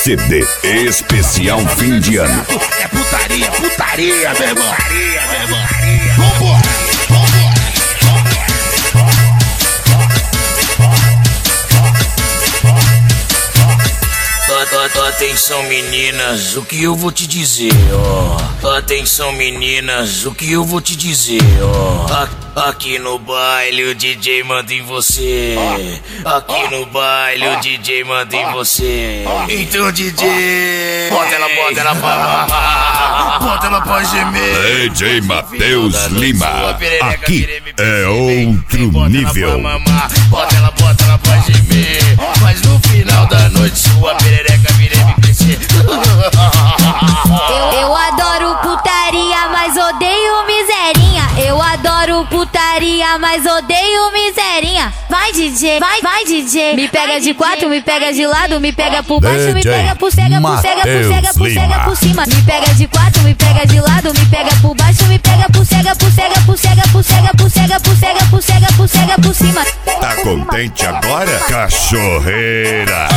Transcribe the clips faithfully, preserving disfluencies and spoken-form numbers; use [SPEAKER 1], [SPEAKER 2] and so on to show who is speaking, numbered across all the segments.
[SPEAKER 1] C D especial fim de ano.
[SPEAKER 2] É putaria, putaria, meu irmão. Putaria, meu irmão. Vambora, vambora.
[SPEAKER 3] Atenção meninas, o que eu vou te dizer, ó. Atenção meninas, o que eu vou te dizer, ó. Aqui no baile o D J manda em você. Aqui no baile o D J manda em você. Então D J, bota ela, bota ela pra mamar, bota ela pra gemer.
[SPEAKER 1] D J Matheus Lima, aqui é outro nível.
[SPEAKER 3] Bota ela, bota ela pra gemer. Mas no final da noite sua perereca vira M P C.
[SPEAKER 4] Eu, eu adoro putaria, mas odeio miserinha. Eu adoro putaria, mas odeio miserinha. Vai D J, vai, vai D J. Me pega de quatro, me pega de lado, me pega por baixo, me pega por cega, por cega, por cega, por cega, por cima. Me pega de quatro, me pega de lado, me pega por baixo, me pega por cega, por cega, por cega, por cega, por cega, por cega, por cega, por cega, por cima.
[SPEAKER 1] Tá contente agora, cachorreira?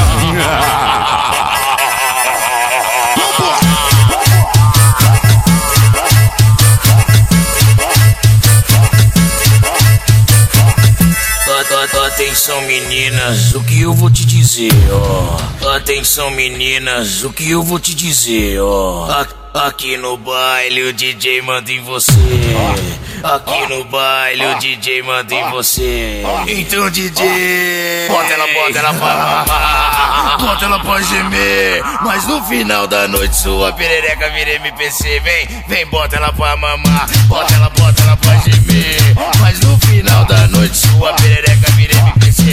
[SPEAKER 3] Atenção meninas, o que eu vou te dizer, ó. Atenção meninas, o que eu vou te dizer, ó. Aqui no baile o D J manda em você. Aqui no baile o D J manda em você. Então D J, bota ela, bota ela pra mamar, bota ela pra gemer. Mas no final da noite sua perereca vira M P C. Vem, vem, bota ela pra mamar, bota ela, bota ela pra gemer. Mas no final da noite sua perereca vira M P C.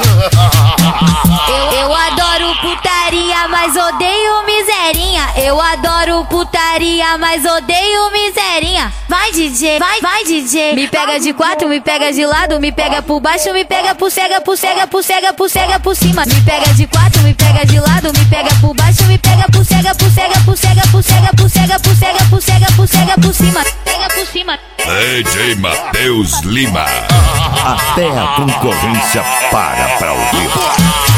[SPEAKER 4] Eu, eu adoro putaria, mas odeio miserinha. Eu adoro putaria, mas odeio miserinha. Vai D J, vai, vai D J. Me pega de quatro, me pega de lado, me pega por baixo, me pega por cega, por cega, por cega, por cega, por cima. Me pega de quatro, me pega de lado, me pega por baixo, me pega por cega, por cega, por cega, por cega, por cega, por cega, por cega, por cega, por cima. Pega por cima.
[SPEAKER 1] D J Matheus Lima. Até a concorrência para pra ouvir.